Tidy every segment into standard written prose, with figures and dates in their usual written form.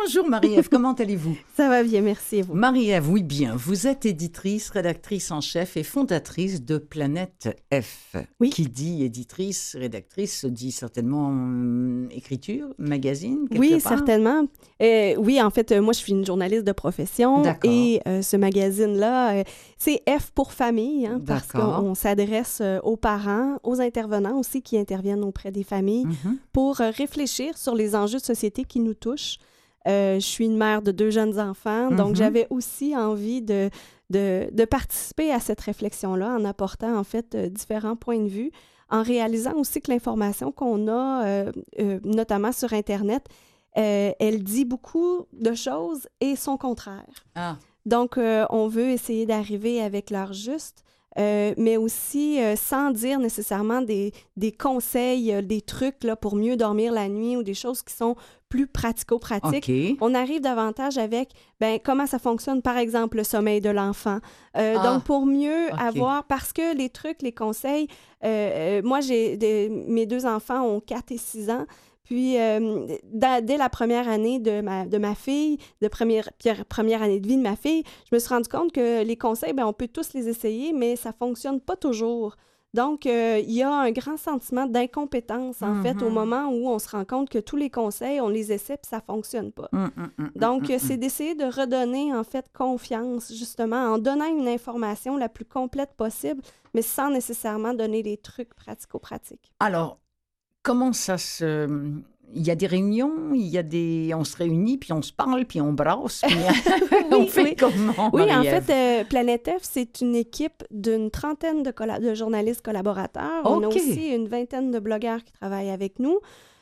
Bonjour Marie-Ève, comment allez-vous? Ça va bien, merci. Et vous? Marie-Ève, oui bien. Vous êtes éditrice, rédactrice en chef et fondatrice de Planète F. Oui. Qui dit éditrice, rédactrice, dit certainement écriture, magazine, quelque Oui, part. certainement. Oui, en fait, moi, je suis une journaliste de profession. D'accord. Et ce magazine-là, c'est F pour famille, hein, parce D'accord. qu'on s'adresse aux parents, aux intervenants aussi qui interviennent auprès des familles pour réfléchir sur les enjeux de société qui nous touchent. Je suis une mère de 2 jeunes enfants, donc j'avais aussi envie de participer à cette réflexion-là en apportant en fait différents points de vue, en réalisant aussi que l'information qu'on a, notamment sur Internet, elle dit beaucoup de choses et son contraire. Ah. Donc, on veut essayer d'arriver avec l'heure juste, mais aussi sans dire nécessairement des conseils, des trucs là, pour mieux dormir la nuit ou des choses qui sont plus pratico-pratiques. OK. On arrive davantage avec comment ça fonctionne, par exemple, le sommeil de l'enfant. Donc, pour mieux avoir... Parce que les trucs, les conseils... moi, mes 2 enfants ont 4 et 6 ans. Puis, dès la première année de ma fille, première année de vie de ma fille, je me suis rendu compte que les conseils, on peut tous les essayer, mais ça ne fonctionne pas toujours. Donc, il y a un grand sentiment d'incompétence, en fait, au moment où on se rend compte que tous les conseils, on les essaie puis ça ne fonctionne pas. Donc, c'est d'essayer de redonner, en fait, confiance, justement, en donnant une information la plus complète possible, mais sans nécessairement donner des trucs pratico-pratiques. Alors, comment ça se... Il y a des réunions, on se réunit, puis on se parle, puis on brasse, puis on fait comment, Oui, en Marie-Ève? fait, Planète F, c'est une équipe d'une trentaine de journalistes collaborateurs. On a aussi une vingtaine de blogueurs qui travaillent avec nous.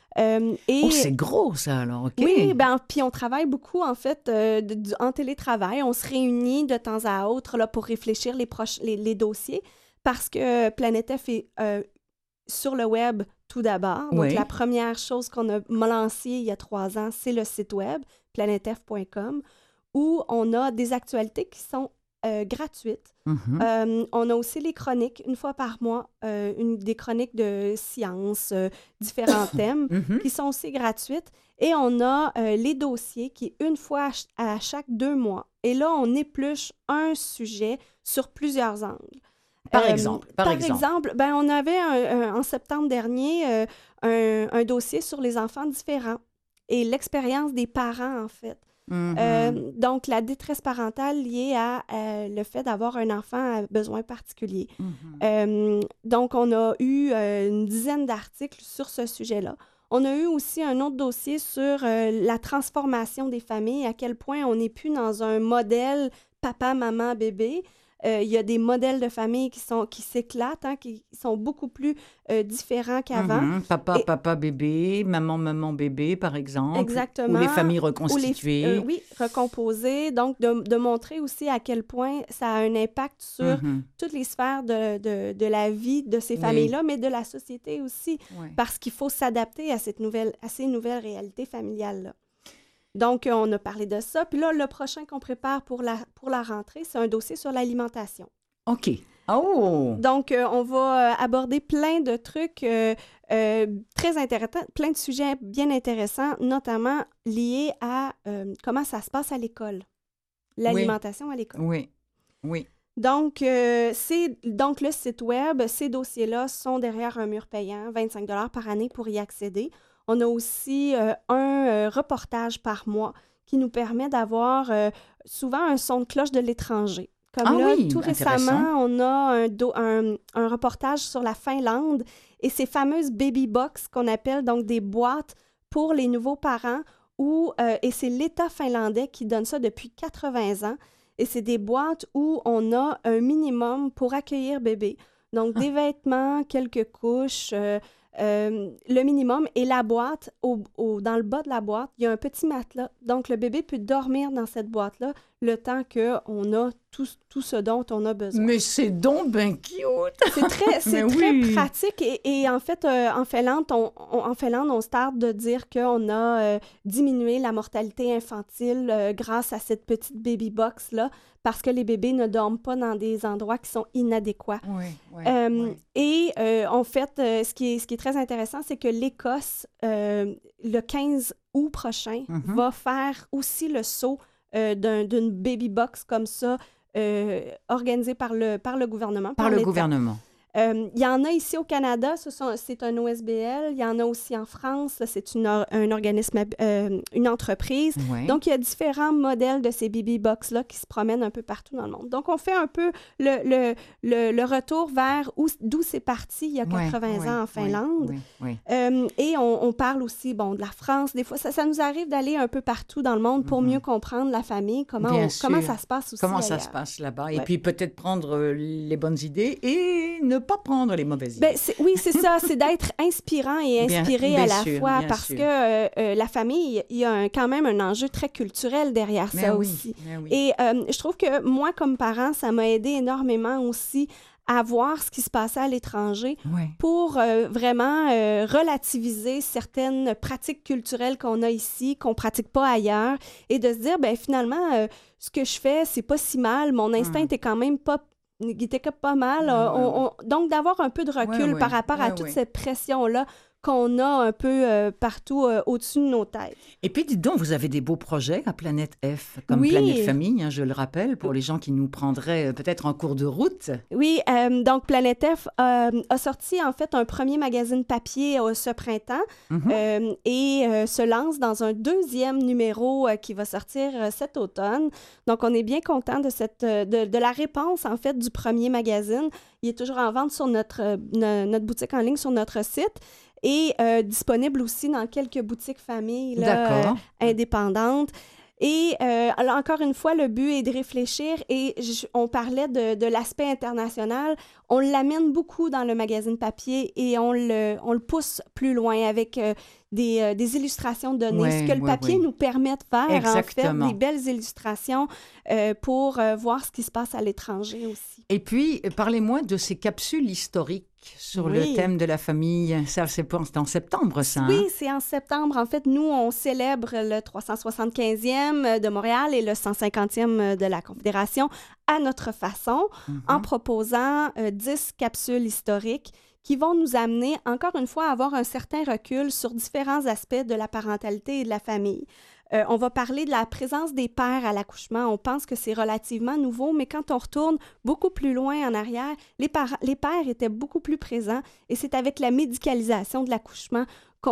C'est gros, ça, alors, OK. Oui, puis on travaille beaucoup, en fait, en télétravail. On se réunit de temps à autre là, pour réfléchir les dossiers, parce que Planète F est sur le web tout d'abord. Donc, la première chose qu'on a lancée il y a 3 ans, c'est le site web, planetef.com, où on a des actualités qui sont gratuites. On a aussi les chroniques, une fois par mois, des chroniques de sciences, différents thèmes, qui sont aussi gratuites. Et on a les dossiers qui, une fois à chaque 2 mois. Et là, on épluche un sujet sur plusieurs angles. Par exemple, on avait en septembre dernier un dossier sur les enfants différents et l'expérience des parents, en fait. Donc, la détresse parentale liée à le fait d'avoir un enfant à besoins particuliers. Donc, on a eu une dizaine d'articles sur ce sujet-là. On a eu aussi un autre dossier sur la transformation des familles, à quel point on n'est plus dans un modèle papa, maman, bébé. Il y a des modèles de famille qui s'éclatent, hein, qui sont beaucoup plus différents qu'avant. Papa, bébé, maman, bébé, par exemple. Exactement. Ou les familles reconstituées. Oui, recomposées. Donc, de montrer aussi à quel point ça a un impact sur toutes les sphères de la vie de ces familles-là, mais de la société aussi, parce qu'il faut s'adapter à ces nouvelles réalités familiales-là. Donc, on a parlé de ça. Puis là, le prochain qu'on prépare pour la rentrée, c'est un dossier sur l'alimentation. OK. Oh! Donc, on va aborder plein de trucs très intéressants, plein de sujets bien intéressants, notamment liés à comment ça se passe à l'école, l'alimentation à l'école. Oui. Donc, le site web, ces dossiers-là sont derrière un mur payant, 25 $ par année pour y accéder. On a aussi un reportage par mois qui nous permet d'avoir souvent un son de cloche de l'étranger. Comme tout récemment, on a un reportage sur la Finlande et ces fameuses baby box qu'on appelle donc des boîtes pour les nouveaux parents et c'est l'État finlandais qui donne ça depuis 80 ans. Et c'est des boîtes où on a un minimum pour accueillir bébé. Donc, des vêtements, quelques couches, le minimum. Et la boîte, dans le bas de la boîte, il y a un petit matelas. Donc, le bébé peut dormir dans cette boîte-là le temps qu'on a tout ce dont on a besoin. Mais c'est donc bien cute! C'est très pratique. Et en fait, en Finlande, on se tarde de dire qu'on a diminué la mortalité infantile grâce à cette petite baby box-là, parce que les bébés ne dorment pas dans des endroits qui sont inadéquats. Oui. Et en fait, ce qui est très intéressant, c'est que l'Écosse, le 15 août prochain, va faire aussi le saut d'une baby box comme ça, organisée par le gouvernement. Par le gouvernement. Il y en a ici au Canada, c'est un OSBL. Il y en a aussi en France, là, c'est un organisme, une entreprise. Ouais. Donc, il y a différents modèles de ces baby box-là qui se promènent un peu partout dans le monde. Donc, on fait un peu le retour vers d'où c'est parti il y a 80 ans en Finlande. Et on parle aussi, bon, de la France. Des fois, ça nous arrive d'aller un peu partout dans le monde pour mieux comprendre la famille, comment ça se passe aussi Comment ailleurs. ça se passe là-bas. Et puis, peut-être prendre les bonnes idées et ne pas prendre les mauvaises idées. Oui, c'est ça, c'est d'être inspirant et inspiré à la fois, parce que la famille, il y a quand même un enjeu très culturel derrière ça aussi. Et je trouve que moi, comme parent, ça m'a aidé énormément aussi à voir ce qui se passait à l'étranger pour vraiment relativiser certaines pratiques culturelles qu'on a ici, qu'on pratique pas ailleurs, et de se dire, finalement, ce que je fais, c'est pas si mal, mon instinct était quand même pas il était pas mal. Donc, d'avoir un peu de recul par rapport à toute cette pression-là qu'on a un peu partout au-dessus de nos têtes. Et puis, dites donc, vous avez des beaux projets à Planète F, comme Planète Famille, je le rappelle, pour les gens qui nous prendraient peut-être en cours de route. Oui, donc Planète F a sorti en fait un premier magazine papier ce printemps et se lance dans un deuxième numéro qui va sortir cet automne. Donc, on est bien content de la réponse en fait du premier magazine. Il est toujours en vente sur notre boutique en ligne, sur notre site. Et disponible aussi dans quelques boutiques familles indépendantes. Et alors, encore une fois, le but est de réfléchir et on parlait de l'aspect international. On l'amène beaucoup dans le magazine papier et on le pousse plus loin avec des illustrations données. Ce que le papier nous permet de faire, Exactement. en fait, des belles illustrations pour voir ce qui se passe à l'étranger aussi. Et puis, parlez-moi de ces capsules historiques sur le thème de la famille. Ça, c'est en septembre, ça? Oui, c'est en septembre. En fait, nous, on célèbre le 375e de Montréal et le 150e de la Confédération à notre façon, en proposant 10 capsules historiques qui vont nous amener, encore une fois, à avoir un certain recul sur différents aspects de la parentalité et de la famille. On va parler de la présence des pères à l'accouchement. On pense que c'est relativement nouveau, mais quand on retourne beaucoup plus loin en arrière, les pères étaient beaucoup plus présents et c'est avec la médicalisation de l'accouchement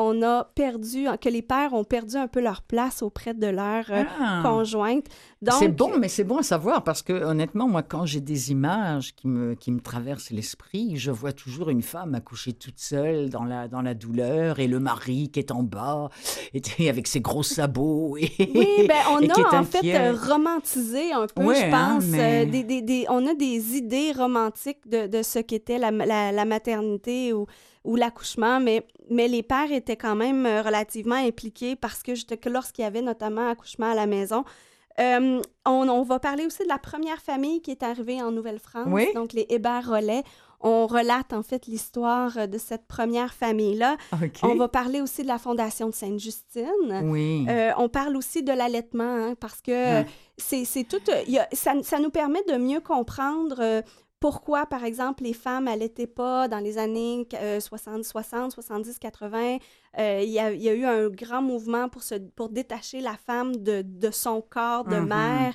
que les pères ont perdu un peu leur place auprès de leur conjointe. Donc, c'est bon à savoir parce que, honnêtement, moi, quand j'ai des images qui me traversent l'esprit, je vois toujours une femme accoucher toute seule dans la douleur et le mari qui est en bas et avec ses gros sabots. Oui, on a en fait romantisé un peu, je pense. On a des idées romantiques de ce qu'était la maternité ou l'accouchement, mais les pères étaient quand même relativement impliqués parce que lorsqu'il y avait notamment accouchement à la maison, on va parler aussi de la première famille qui est arrivée en Nouvelle-France, donc les Hébert-Rollet. On relate en fait l'histoire de cette première famille-là. On va parler aussi de la Fondation de Sainte-Justine. On parle aussi de l'allaitement, parce que c'est tout... ça nous permet de mieux comprendre... pourquoi, par exemple, les femmes n'allaitaient pas dans les années 60, 70, 80. Il y a eu un grand mouvement pour détacher la femme de son corps de mère.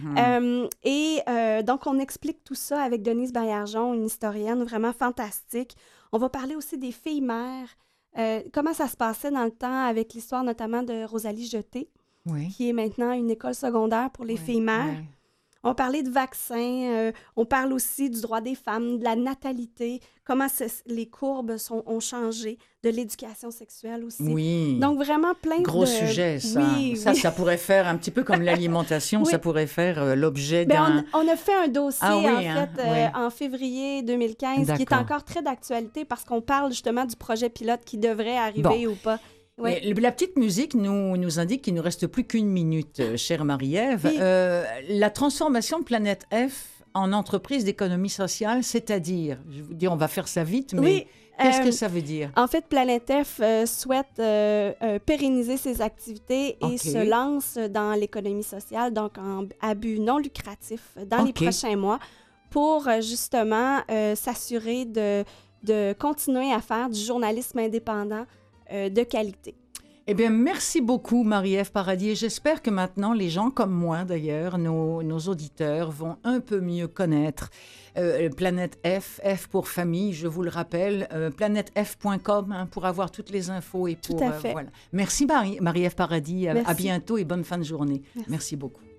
Donc, on explique tout ça avec Denise Baillargeon, une historienne vraiment fantastique. On va parler aussi des filles-mères. Comment ça se passait dans le temps avec l'histoire notamment de Rosalie Jeté, qui est maintenant une école secondaire pour les filles-mères. On parlait de vaccins, on parle aussi du droit des femmes, de la natalité, comment les courbes ont changé, de l'éducation sexuelle aussi. Oui. Donc, vraiment plein Gros sujet, ça. Ça pourrait faire un petit peu comme l'alimentation, ça pourrait faire l'objet d'un... On a fait un dossier, en février 2015, qui est encore très d'actualité parce qu'on parle justement du projet pilote qui devrait arriver ou pas. Oui. La petite musique nous indique qu'il ne nous reste plus qu'une minute, chère Marie-Ève. La transformation de Planète F en entreprise d'économie sociale, c'est-à-dire, je vous dis, on va faire ça vite, mais qu'est-ce que ça veut dire? En fait, Planète F souhaite pérenniser ses activités et se lance dans l'économie sociale, donc à but non lucratif, dans les prochains mois, pour justement s'assurer de continuer à faire du journalisme indépendant de qualité. Eh bien, merci beaucoup, Marie-Ève Paradis. Et j'espère que maintenant, les gens comme moi, d'ailleurs, nos auditeurs, vont un peu mieux connaître Planète F, F pour famille, je vous le rappelle, planètef.com pour avoir toutes les infos. Et pour, Tout à fait. voilà. Merci, Marie-Ève Paradis. À bientôt et bonne fin de journée. Merci. Merci beaucoup.